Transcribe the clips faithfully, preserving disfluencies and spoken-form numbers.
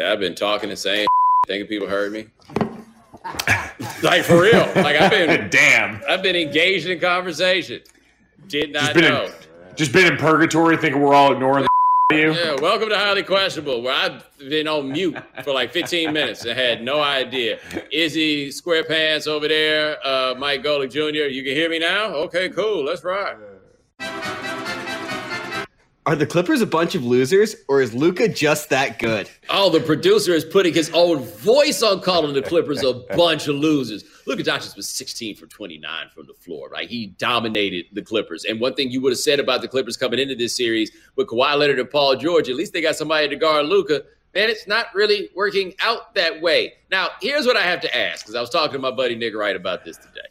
I've been talking and saying, thinking people heard me. Like, for real. Like, I've been, damn. I've been engaged in conversation. Did not just know. In, just been in purgatory thinking we're all ignoring the you. Yeah, welcome to Highly Questionable, where I've been on mute for like fifteen minutes and had no idea. Izzy Squarepants over there, uh, Mike Golick Junior You can hear me now? Okay, cool. Let's rock. Are the Clippers a bunch of losers, or is Luka just that good? Oh, the producer is putting his own voice on calling the Clippers a bunch of losers. Luka Doncic was sixteen for twenty-nine from the floor, right? He dominated the Clippers. And one thing you would have said about the Clippers coming into this series with Kawhi Leonard and Paul George, at least they got somebody to guard Luka. Man, it's not really working out that way. Now, here's what I have to ask, because I was talking to my buddy Nick Wright about this today.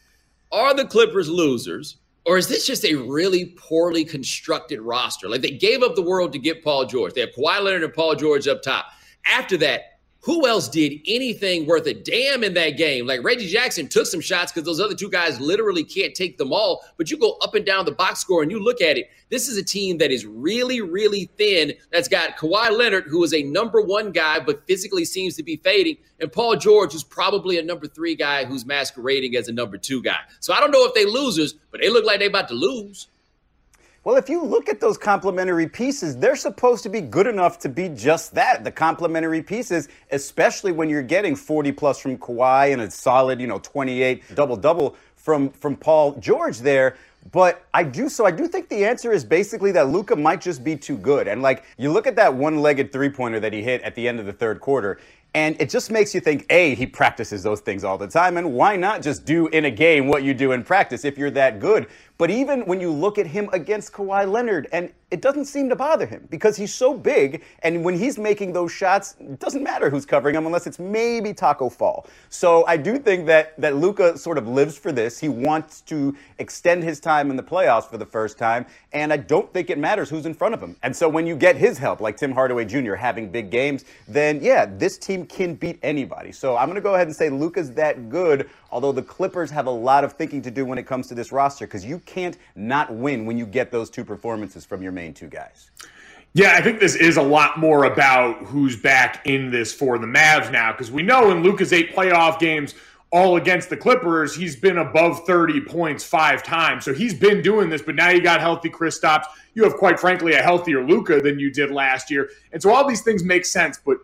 Are the Clippers losers? Or is this just a really poorly constructed roster? Like, they gave up the world to get Paul George. They have Kawhi Leonard and Paul George up top. After that, who else did anything worth a damn in that game? Like, Reggie Jackson took some shots because those other two guys literally can't take them all. But you go up and down the box score and you look at it. This is a team that is really, really thin. That's got Kawhi Leonard, who is a number one guy, but physically seems to be fading. And Paul George, who's probably a number three guy who's masquerading as a number two guy. So I don't know if they losers, but they look like they about to lose. Well, if you look at those complementary pieces, they're supposed to be good enough to be just that, the complementary pieces, especially when you're getting forty plus from Kawhi and a solid, you know, twenty-eight double-double from, from Paul George there. But I do, so I do think the answer is basically that Luka might just be too good. And like, you look at that one-legged three-pointer that he hit at the end of the third quarter, and it just makes you think, A, he practices those things all the time, and why not just do in a game what you do in practice if you're that good? But even when you look at him against Kawhi Leonard, and it doesn't seem to bother him because he's so big, and when he's making those shots, it doesn't matter who's covering him unless it's maybe Taco Fall. So I do think that, that Luka sort of lives for this. He wants to extend his time in the playoffs for the first time, and I don't think it matters who's in front of him. And so when you get his help, like Tim Hardaway Junior having big games, then yeah, this team can beat anybody. So I'm going to go ahead and say Luka's that good, although the Clippers have a lot of thinking to do when it comes to this roster because you can't not win when you get those two performances from your main two guys. Yeah, I think this is a lot more about who's back in this for the Mavs now, because we know in Luka's eight playoff games, all against the Clippers, he's been above thirty points five times. So he's been doing this, but now you got healthy Kristaps. You have, quite frankly, a healthier Luka than you did last year. And so all these things make sense, but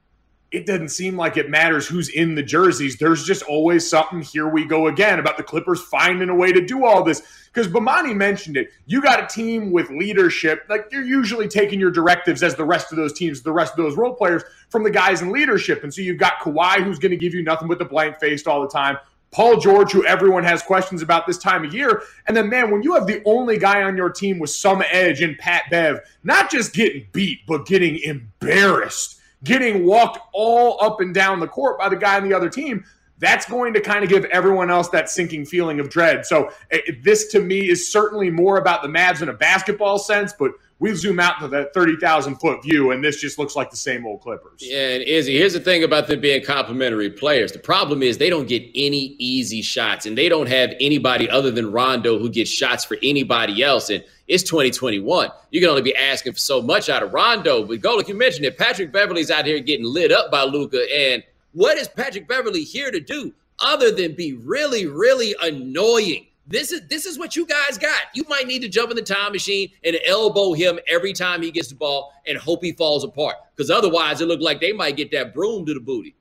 it doesn't seem like it matters who's in the jerseys. There's just always something, here we go again, about the Clippers finding a way to do all this. Because Bomani mentioned it. You got a team with leadership. Like, you're usually taking your directives as the rest of those teams, the rest of those role players, from the guys in leadership. And so you've got Kawhi, who's going to give you nothing but the blank faced all the time. Paul George, who everyone has questions about this time of year. And then, man, when you have the only guy on your team with some edge in Pat Bev, not just getting beat, but getting embarrassed, getting walked all up and down the court by the guy on the other team, that's going to kind of give everyone else that sinking feeling of dread. So it, this, to me, is certainly more about the Mavs in a basketball sense, but we zoom out to that thirty thousand foot view, and this just looks like the same old Clippers. Yeah, and Izzy, here's the thing about them being complementary players. The problem is they don't get any easy shots, and they don't have anybody other than Rondo who gets shots for anybody else. And it's twenty twenty-one. You can only be asking for so much out of Rondo. But Golick, you mentioned it. Patrick Beverley's out here getting lit up by Luka. And what is Patrick Beverley here to do other than be really, really annoying? This is this is what you guys got. You might need to jump in the time machine and elbow him every time he gets the ball and hope he falls apart. Because otherwise, it looked like they might get that broom to the booty.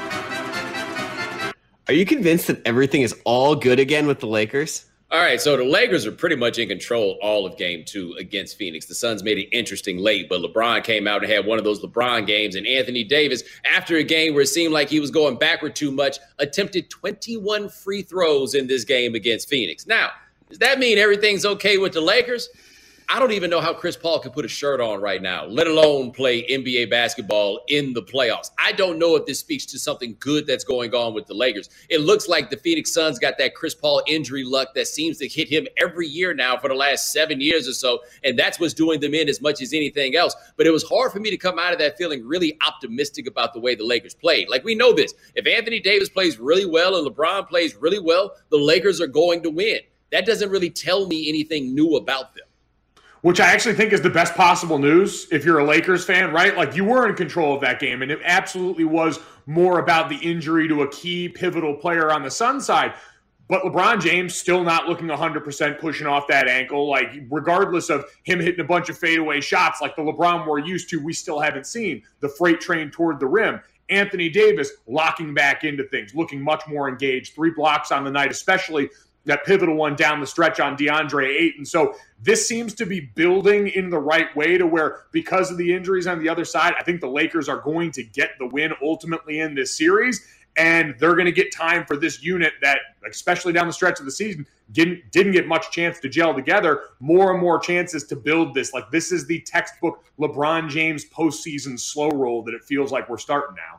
Are you convinced that everything is all good again with the Lakers? All right, so the Lakers are pretty much in control all of game two against Phoenix. The Suns made it interesting late, but LeBron came out and had one of those LeBron games. And Anthony Davis, after a game where it seemed like he was going backward too much, attempted twenty-one free throws in this game against Phoenix. Now, does that mean everything's okay with the Lakers? I don't even know how Chris Paul can put a shirt on right now, let alone play N B A basketball in the playoffs. I don't know if this speaks to something good that's going on with the Lakers. It looks like the Phoenix Suns got that Chris Paul injury luck that seems to hit him every year now for the last seven years or so, and that's what's doing them in as much as anything else. But it was hard for me to come out of that feeling really optimistic about the way the Lakers played. Like, we know this. If Anthony Davis plays really well and LeBron plays really well, the Lakers are going to win. That doesn't really tell me anything new about them. which I actually think is the best possible news if you're a Lakers fan, right? Like, you were in control of that game, and it absolutely was more about the injury to a key pivotal player on the Suns side. But LeBron James still not looking one hundred percent, pushing off that ankle. Like, regardless of him hitting a bunch of fadeaway shots like the LeBron we're used to, we still haven't seen the freight train toward the rim. Anthony Davis locking back into things, looking much more engaged. Three blocks on the night, especially that pivotal one down the stretch on DeAndre Ayton. So this seems to be building in the right way to where, because of the injuries on the other side, I think the Lakers are going to get the win ultimately in this series. And they're going to get time for this unit that, especially down the stretch of the season, didn't, didn't get much chance to gel together. More and more chances to build this. Like, this is the textbook LeBron James postseason slow roll that it feels like we're starting now.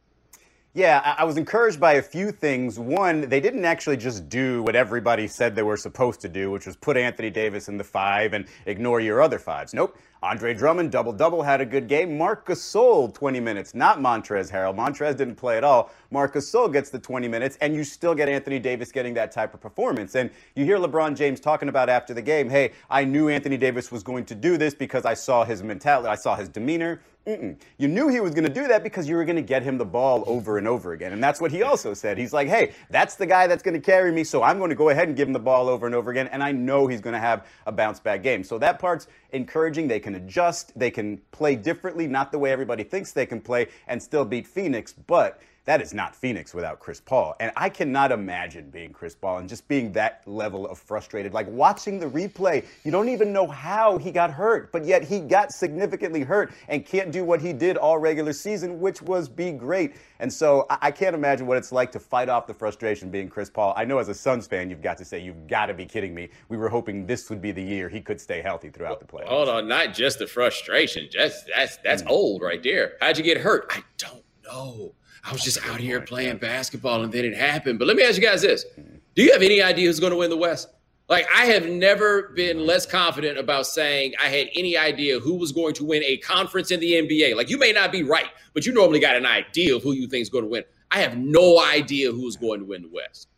Yeah, I was encouraged by a few things. One, they didn't actually just do what everybody said they were supposed to do, which was put Anthony Davis in the five and ignore your other fives. Nope. Andre Drummond, double-double, had a good game. Marc Gasol, twenty minutes, not Montrezl Harrell. Montrezl didn't play at all. Marc Gasol gets the twenty minutes, and you still get Anthony Davis getting that type of performance. And you hear LeBron James talking about after the game, hey, I knew Anthony Davis was going to do this because I saw his mentality, I saw his demeanor. Mm-mm. You knew he was going to do that because you were going to get him the ball over and over again. And that's what he also said. He's like, hey, that's the guy that's going to carry me, so I'm going to go ahead and give him the ball over and over again, and I know he's going to have a bounce-back game. So that part's encouraging. They can adjust. They can play differently, not the way everybody thinks they can play, and still beat Phoenix. But that is not Phoenix without Chris Paul. And I cannot imagine being Chris Paul and just being that level of frustrated. Like, watching the replay, you don't even know how he got hurt, but yet he got significantly hurt and can't do what he did all regular season, which was be great. And so I, I can't imagine what it's like to fight off the frustration being Chris Paul. I know as a Suns fan, you've got to say, you've got to be kidding me. We were hoping this would be the year he could stay healthy throughout the playoffs. Hold on, not just the frustration. Just that's that's mm. old right there. How'd you get hurt? I don't know. I was just out here playing basketball and then it happened. But let me ask you guys this. Do you have any idea who's going to win the West? Like, I have never been less confident about saying I had any idea who was going to win a conference in the N B A. Like, you may not be right, but you normally got an idea of who you think is going to win. I have no idea who's going to win the West.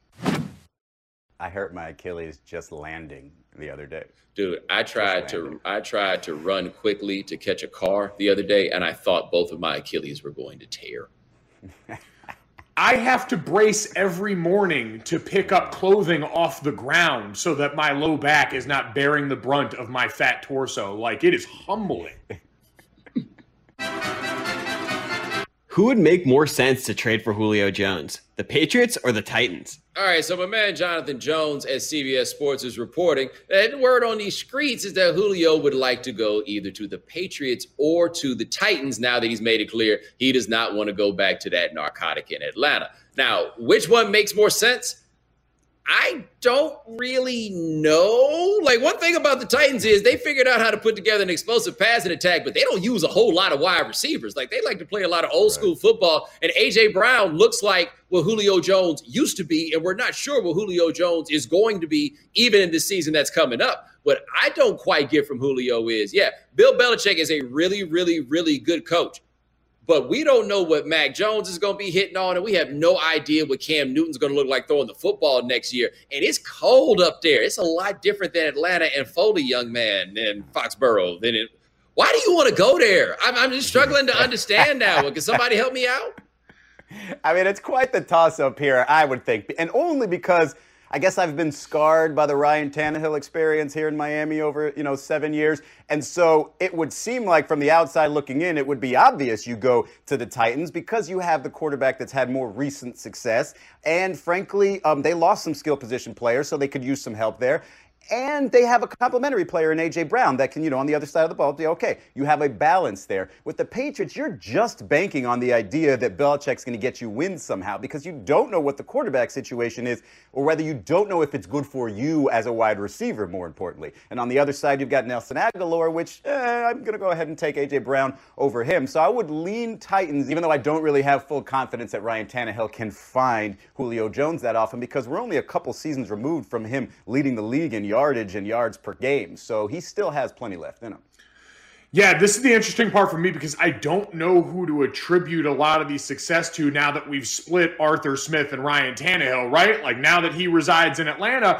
I hurt my Achilles just landing the other day. Dude, I tried to I tried to run quickly to catch a car the other day, and I thought both of my Achilles were going to tear. I have to brace every morning to pick up clothing off the ground so that my low back is not bearing the brunt of my fat torso. Like, it is humbling. Who would make more sense to trade for Julio Jones, the Patriots or the Titans? All right, so my man Jonathan Jones at C B S Sports is reporting that the word on these streets is that Julio would like to go either to the Patriots or to the Titans now that he's made it clear he does not want to go back to that narcotic in Atlanta. Now, which one makes more sense? I don't really know. Like, one thing about the Titans is they figured out how to put together an explosive passing attack, but they don't use a whole lot of wide receivers. Like, they like to play a lot of old school football, and A J Brown looks like what Julio Jones used to be, and we're not sure what Julio Jones is going to be even in this season that's coming up. What I don't quite get from Julio is, yeah, Bill Belichick is a really, really, really good coach. But we don't know what Mac Jones is going to be hitting on, and we have no idea what Cam Newton's going to look like throwing the football next year. And it's cold up there. It's a lot different than Atlanta and Foley, young man, and Foxborough. Than it. Why do you want to go there? I'm, I'm just struggling to understand now. Can somebody help me out? I mean, it's quite the toss-up here, I would think. And only because I guess I've been scarred by the Ryan Tannehill experience here in Miami over, you know, seven years. And so it would seem like from the outside looking in, it would be obvious you go to the Titans because you have the quarterback that's had more recent success. And frankly, um, they lost some skill position players, so they could use some help there. And they have a complimentary player in A J Brown that can, you know, on the other side of the ball, be okay. You have a balance there. With the Patriots, you're just banking on the idea that Belichick's going to get you wins somehow because you don't know what the quarterback situation is or whether you don't know if it's good for you as a wide receiver, more importantly. And on the other side, you've got Nelson Agholor, which eh, I'm going to go ahead and take A J Brown over him. So I would lean Titans, even though I don't really have full confidence that Ryan Tannehill can find Julio Jones that often because we're only a couple seasons removed from him leading the league in yards. yardage and yards per game. So he still has plenty left in him. Yeah, this is the interesting part for me because I don't know who to attribute a lot of the success to now that we've split Arthur Smith and Ryan Tannehill, right? Like now that he resides in Atlanta,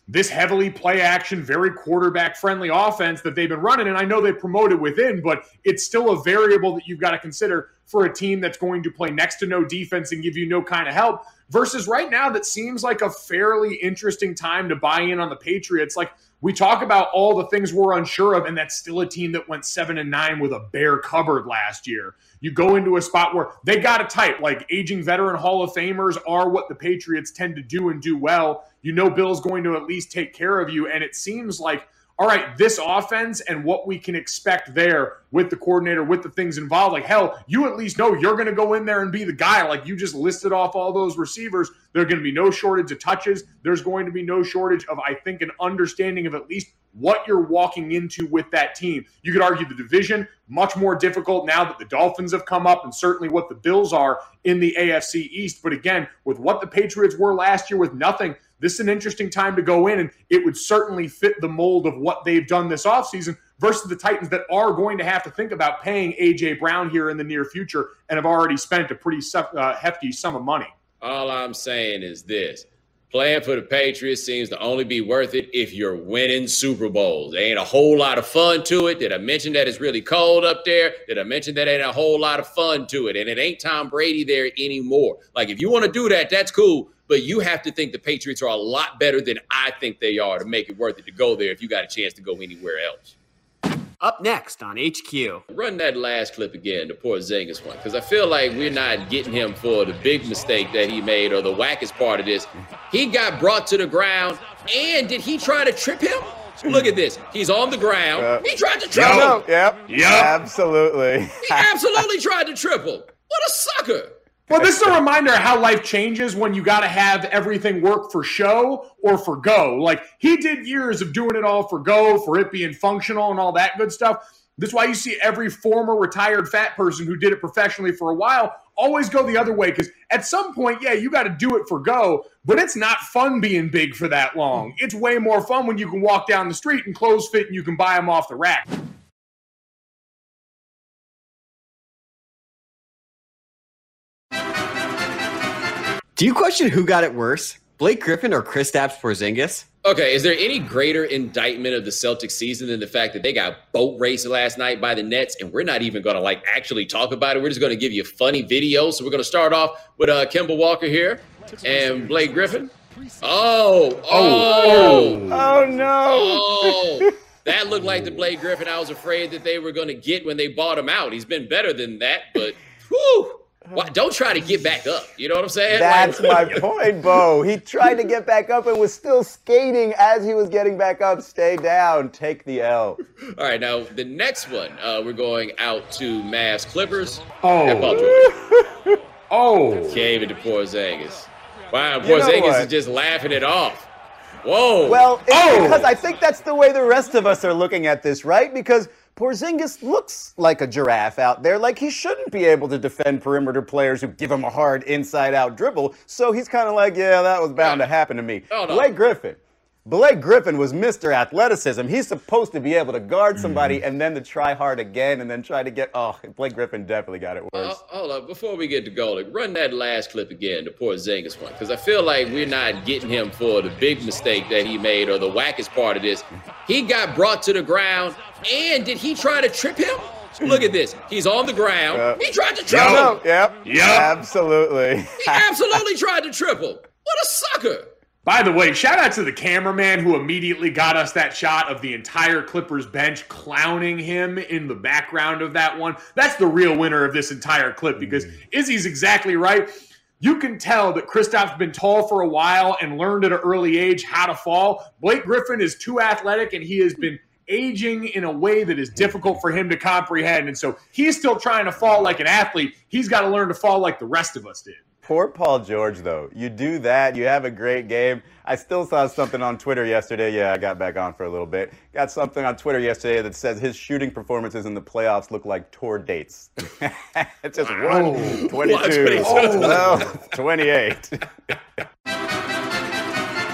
this heavily play action, very quarterback friendly offense that they've been running. And I know they promoted within, but it's still a variable that you've got to consider for a team that's going to play next to no defense and give you no kind of help versus right now that seems like a fairly interesting time to buy in on the Patriots. Like we talk about all the things we're unsure of, and that's still a team that went seven and nine with a bare cupboard last year. You go into a spot where they got a type, like aging veteran Hall of Famers are what the Patriots tend to do and do well. You know Bill's going to at least take care of you, and it seems like, all right, this offense and what we can expect there with the coordinator, with the things involved, like, hell, you at least know you're going to go in there and be the guy. Like you just listed off all those receivers. There's going to be no shortage of touches. There's going to be no shortage of, I think, an understanding of at least what you're walking into with that team. You could argue the division, much more difficult now that the Dolphins have come up and certainly what the Bills are in the A F C East. But again, with what the Patriots were last year with nothing, this is an interesting time to go in, and it would certainly fit the mold of what they've done this offseason versus the Titans that are going to have to think about paying A J. Brown here in the near future and have already spent a pretty uh, hefty sum of money. All I'm saying is this. Playing for the Patriots seems to only be worth it if you're winning Super Bowls. There ain't a whole lot of fun to it. Did I mention that it's really cold up there? Did I mention that ain't a whole lot of fun to it? And it ain't Tom Brady there anymore. Like, if you want to do that, that's cool. But you have to think the Patriots are a lot better than I think they are to make it worth it to go there if you got a chance to go anywhere else. Up next on H Q. Run that last clip again, the Porzingis one, because I feel like we're not getting him for the big mistake that he made or the wackest part of this. He got brought to the ground, and did he try to trip him? Look at this. He's on the ground. Yep. He tried to trip yep. him. Yep. Yep. Absolutely. He absolutely tried to trip him. What a sucker. Well, this is a reminder of how life changes when you got to have everything work for show or for go. Like, he did years of doing it all for go, for it being functional and all that good stuff. This is why you see every former retired fat person who did it professionally for a while always go the other way. Because at some point, yeah, you got to do it for go, but it's not fun being big for that long. It's way more fun when you can walk down the street and clothes fit and you can buy them off the rack. Do you question who got it worse, Blake Griffin or Kristaps Porzingis? Okay, is there any greater indictment of the Celtics season than the fact that they got boat raced last night by the Nets, and we're not even going to, like, actually talk about it? We're just going to give you funny videos. So we're going to start off with uh, Kemba Walker here and Blake Griffin. Oh, oh, oh, oh no. Oh, that looked like the Blake Griffin I was afraid that they were going to get when they bought him out. He's been better than that, but whew. Why, don't try to get back up. You know what I'm saying? That's like, my point, Bo. He tried to get back up and was still skating as he was getting back up. Stay down. Take the L. All right, now the next one, uh, we're going out to Mavs Clippers. Oh. Oh. Gave it to Porzingis. Wow, You know Porzingis what? is just laughing it off. Whoa. Well, it's Oh. because I think that's the way the rest of us are looking at this, right? Because Porzingis looks like a giraffe out there. Like, he shouldn't be able to defend perimeter players who give him a hard inside-out dribble. So he's kind of like, yeah, that was bound No. to happen to me. No, no. Blake Griffin. Blake Griffin was Mister Athleticism. He's supposed to be able to guard somebody and then to try hard again and then try to get, oh, Blake Griffin definitely got it worse. Uh, hold up, before we get to Golick, run that last clip again, the Porzingis one, because I feel like we're not getting him for the big mistake that he made or the wackest part of this. He got brought to the ground, and did he try to trip him? Look at this. He's on the ground. Yep. He tried to trip Yep. him. No, yep. Yep. Absolutely. He absolutely tried to trip him. What a sucker. By the way, shout out to the cameraman who immediately got us that shot of the entire Clippers bench clowning him in the background of that one. That's the real winner of this entire clip because Izzy's exactly right. You can tell that Kristaps been tall for a while and learned at an early age how to fall. Blake Griffin is too athletic and he has been aging in a way that is difficult for him to comprehend. And so he's still trying to fall like an athlete. He's got to learn to fall like the rest of us did. Poor Paul George, though. You do that, you have a great game. I still saw something on Twitter yesterday. Yeah, I got back on for a little bit. Got something on Twitter yesterday that says his shooting performances in the playoffs look like tour dates. It's just Wow. one, twenty-two, Watch what he says. oh, twenty-eight. Do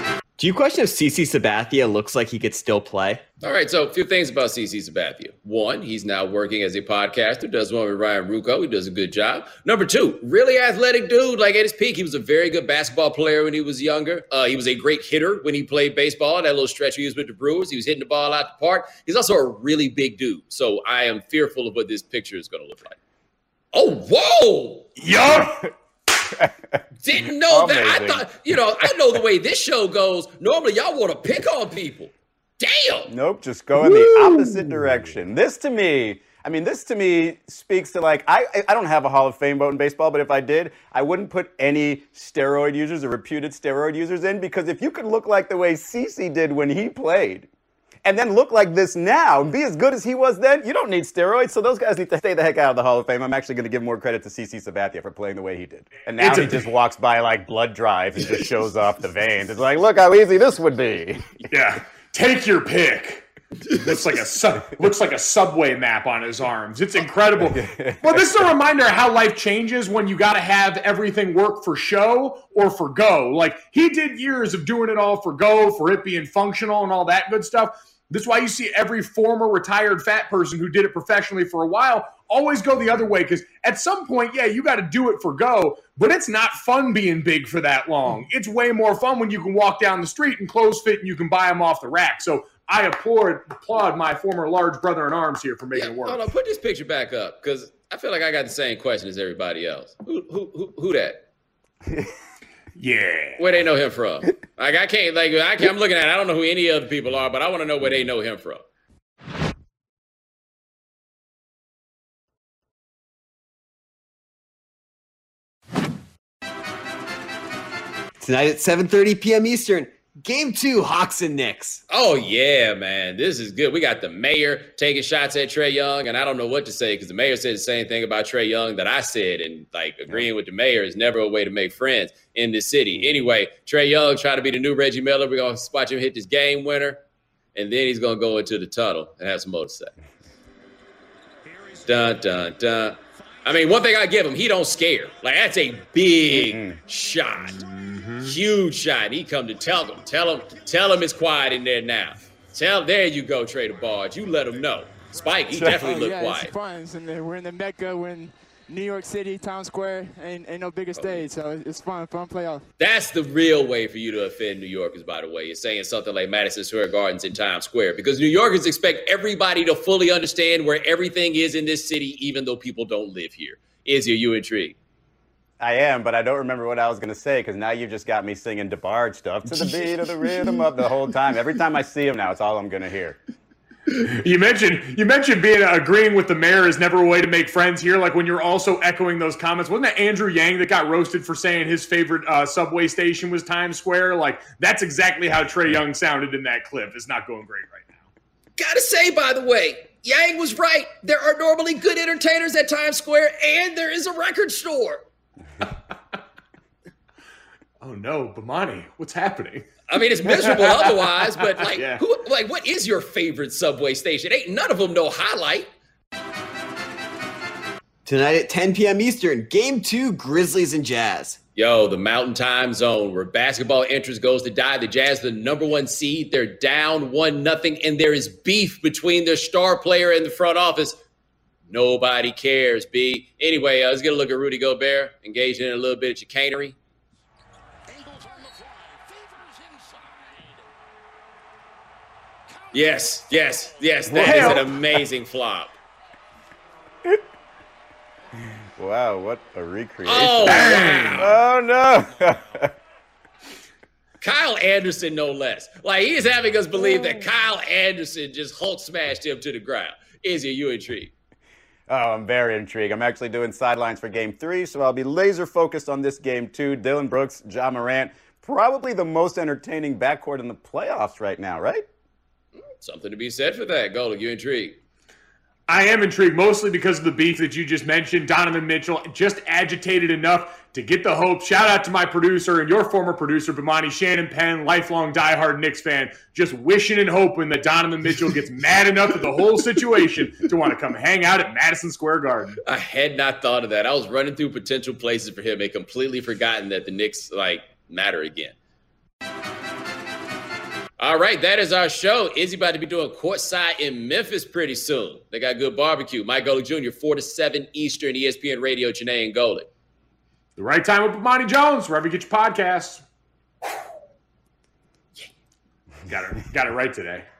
Do you question if CeCe Sabathia looks like he could still play? All right, so a few things about CeCe Sabathia. One, he's now working as a podcaster, does one with Ryan Ruocco. He does a good job. Number two, really athletic dude. Like at his peak, he was a very good basketball player when he was younger. Uh, he was a great hitter when he played baseball. That little stretch he was with the Brewers, he was hitting the ball out the park. He's also a really big dude. So I am fearful of what this picture is going to look like. Oh, whoa! Yup! Didn't know Amazing. that. I thought, you know, I know the way this show goes. Normally, y'all want to pick on people. Damn. Nope, just go in the opposite direction. This to me, I mean, this to me speaks to like, I I don't have a Hall of Fame vote in baseball, but if I did, I wouldn't put any steroid users or reputed steroid users in, because if you could look like the way CeCe did when he played, and then look like this now and be as good as he was then, you don't need steroids. So those guys need to stay the heck out of the Hall of Fame. I'm actually going to give more credit to CeCe Sabathia for playing the way he did. And now It's a- he just walks by like blood drive and just shows off the veins. It's like, look how easy this would be. Yeah. Take your pick. Looks like a sub, looks like a subway map on his arms. It's incredible. Well, this is a reminder of how life changes when you got to have everything work for show or for go. Like he did years of doing it all for go, for it being functional and all that good stuff. This is why you see every former retired fat person who did it professionally for a while always go the other way, because at some point, yeah, you got to do it for go, but it's not fun being big for that long. It's way more fun when you can walk down the street and clothes fit and you can buy them off the rack. So I applaud, applaud my former large brother in arms here for making Yeah, it work. hold on, put this picture back up, because I feel like I got the same question as everybody else. Who who who, who that? Yeah. Where they know him from? Like I can't like I can't, I'm looking at it, I don't know who any other people are, but I want to know where they know him from. Tonight at seven thirty p.m. Eastern, Game two, Hawks and Knicks. Oh yeah, man, this is good. We got the mayor taking shots at Trae Young, and I don't know what to say because the mayor said the same thing about Trae Young that I said, and like agreeing with the mayor is never a way to make friends in this city. Anyway, Trae Young trying to be the new Reggie Miller. We're gonna watch him hit this game winner, and then he's gonna go into the tunnel and have some more to say. Dun dun dun. I mean, one thing I give him, he don't scare. Like that's a big mm-hmm. shot. Huge shot. He come to tell them, tell him, tell him it's quiet in there now. Tell, there you go, Trey the Barge. You let him know. Spike, he definitely oh, looked yeah, quiet. It's fun. It's in the, we're in the Mecca. We're in New York City, Times Square. Ain't, ain't no bigger stage, so it's fun. Fun playoff. That's the real way for you to offend New Yorkers, by the way. You're saying something like Madison Square Gardens in Times Square, because New Yorkers expect everybody to fully understand where everything is in this city, even though people don't live here. Izzy, are you intrigued? I am, but I don't remember what I was going to say because now you just got me singing DeBarge stuff to the beat of the rhythm of the whole time. Every time I see him now, it's all I'm going to hear. You mentioned you mentioned being agreeing with the mayor is never a way to make friends here. Like when you're also echoing those comments, wasn't that Andrew Yang that got roasted for saying his favorite uh, subway station was Times Square? Like that's exactly how Trae Young sounded in that clip. It's not going great right now. Gotta say, by the way, Yang was right. There are normally good entertainers at Times Square, and there is a record store. Oh no, Bomani, what's happening? I mean, it's miserable otherwise, but like, Yeah. who, like, what is your favorite subway station? Ain't none of them no highlight. Tonight at ten p.m. Eastern, Game two, Grizzlies and Jazz. Yo, the Mountain Time Zone, where basketball interest goes to die. The Jazz, the number one seed, they're down one nothing, and there is beef between their star player and the front office. Nobody cares, B. Anyway, uh, let's get a look at Rudy Gobert, engaging in a little bit of chicanery. Yes, yes, yes, that is an amazing flop. Wow, what a recreation. Oh, wow. Oh, no. Kyle Anderson, no less. Like, he is having us believe that Kyle Anderson just Hulk smashed him to the ground. Izzy, are you intrigued? Oh, I'm very intrigued. I'm actually doing sidelines for game three, so I'll be laser focused on this game two. Dylan Brooks, Ja Morant, probably the most entertaining backcourt in the playoffs right now, right? Something to be said for that. Gold, are you intrigued? I am intrigued, mostly because of the beef that you just mentioned. Donovan Mitchell just agitated enough to get the hope. Shout out to my producer and your former producer, Bomani Shannon Penn, lifelong diehard Knicks fan, just wishing and hoping that Donovan Mitchell gets mad enough at the whole situation to want to come hang out at Madison Square Garden. I had not thought of that. I was running through potential places for him and completely forgotten that the Knicks, like, matter again. All right, that is our show. Izzy about to be doing courtside in Memphis pretty soon. They got good barbecue. Mike Golic Junior, four to seven Eastern, E S P N Radio, Janae and Golic. The Right Time with Bomani Jones, wherever you get your podcasts. Got it, got it right today.